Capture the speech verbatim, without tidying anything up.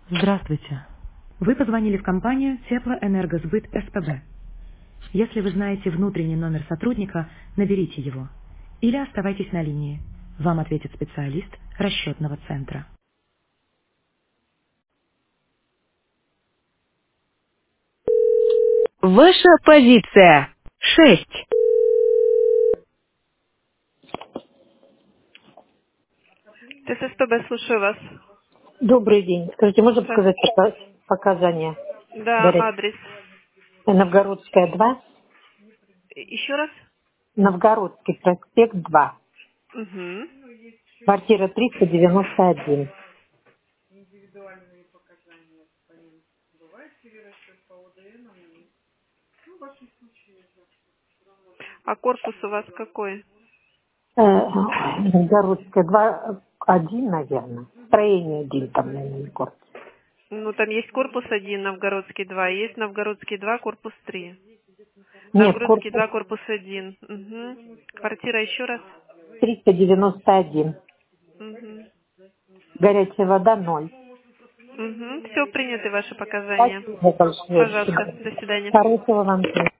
Здравствуйте. Вы позвонили в компанию Теплоэнергосбыт СПБ. Если вы знаете внутренний номер сотрудника, наберите его. Или оставайтесь на линии. Вам ответит специалист расчетного центра. Ваша позиция. Шесть. ТССПБ, слушаю вас. Добрый день. Скажите, можно показать Здравствуйте. пока- показания Да, горячей? адрес. Новгородская, два. И- Еще раз? Новгородский проспект, два. Угу. Квартира триста девяносто один. А корпус у вас какой? Э, Новгородская, два, один, наверное. Строение один там, наверное, корпус. Ну, там есть корпус один, Новгородский два, есть Новгородский два, корпус три. Нет, Новгородский корпус два, корпус один. Угу. Квартира еще раз? триста девяносто один. Угу. Горячая вода, ноль. Угу. Все, приняты ваши показания. Спасибо большое. Пожалуйста, до свидания. Хорошего вам дня.